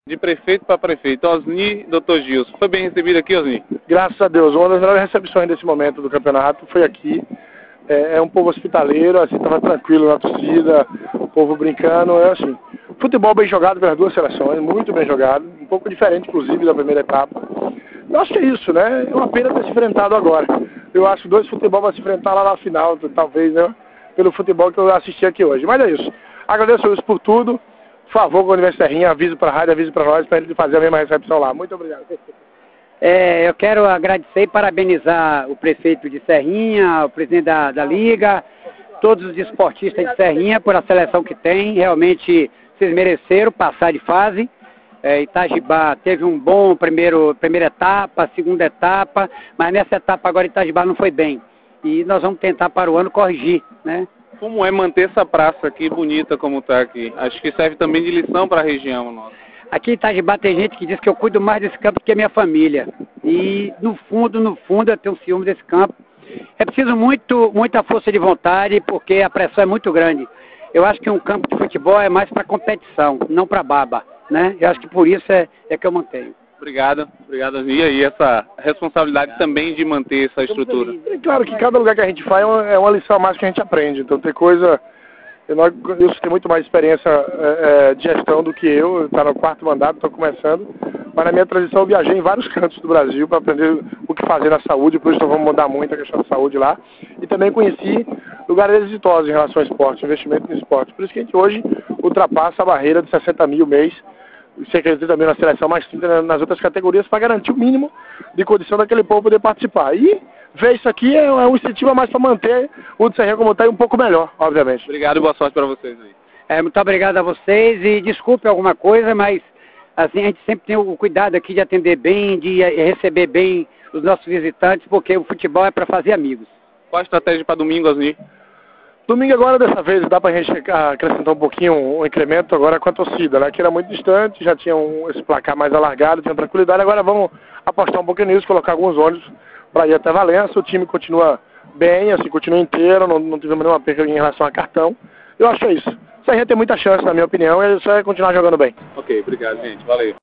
De prefeito para prefeito, Osni, Dr. Gilson. Foi bem recebido aqui, Osni? Graças a Deus, uma das melhores recepções desse momento do campeonato foi aqui. É um povo hospitaleiro, assim, estava tranquilo na torcida, o povo brincando, assim. Futebol bem jogado pelas duas seleções, muito bem jogado, um pouco diferente, inclusive, da primeira etapa. Eu acho que é isso, né? É uma pena ter se enfrentado agora. Eu acho que dois futebol vão se enfrentar lá na final, talvez, né? Pelo futebol que eu assisti aqui hoje. Mas é isso. Agradeço isso por tudo. Por favor, quando tiver Serrinha, avise para a rádio, avise para nós, para a gente fazer a mesma recepção lá. Muito obrigado. Eu quero agradecer e parabenizar o prefeito de Serrinha, o presidente da Liga, todos os esportistas de Serrinha por a seleção que tem. Realmente vocês mereceram passar de fase. Itajibá teve um bom primeira etapa, segunda etapa, mas nessa etapa agora Itajibá não foi bem. E nós vamos tentar para o ano corrigir, né? Como é manter essa praça aqui bonita como está aqui? Acho que serve também de lição para a região nossa. Aqui em Itajibá tem gente que diz que eu cuido mais desse campo do que a minha família. E no fundo eu tenho ciúme desse campo. É preciso muita força de vontade, porque a pressão é muito grande. Eu acho que um campo de futebol é mais para competição, não para baba, né? Eu acho que por isso é que eu mantenho. Obrigado, Osni. E essa responsabilidade também de manter essa estrutura. É claro que cada lugar que a gente vai é uma lição a mais que a gente aprende. Então tem coisa... Eu tenho muito mais experiência de gestão do que eu. Está no 4º mandato, estou começando. Mas na minha transição eu viajei em vários cantos do Brasil para aprender o que fazer na saúde. Por isso nós vamos mudar muito a questão da saúde lá. E também conheci lugares exitosos em relação ao esporte, investimento em esporte. Por isso que a gente hoje ultrapassa a barreira de 60 mil mês, cerca de 30 mil na seleção, mais 30 nas outras categorias, para garantir o mínimo de condição daquele povo poder participar. E ver isso aqui é um incentivo a mais para manter o de Serrinha como está e um pouco melhor, obviamente. Obrigado e boa sorte para vocês aí. Muito obrigado a vocês e desculpe alguma coisa, mas assim, a gente sempre tem o cuidado aqui de atender bem, de receber bem os nossos visitantes, porque o futebol é para fazer amigos. Qual a estratégia para domingo, Osni? Domingo agora, dessa vez, dá pra gente acrescentar um pouquinho um incremento agora com a torcida, né? Que era muito distante, já tinha esse placar mais alargado, tinha tranquilidade. Agora vamos apostar um pouquinho nisso, colocar alguns ônibus para ir até Valença. O time continua bem, assim, continua inteiro, não tivemos nenhuma perda em relação a cartão. Eu acho que é isso. Serrinha tem muita chance, na minha opinião, e isso é continuar jogando bem. Ok, obrigado, gente. Valeu.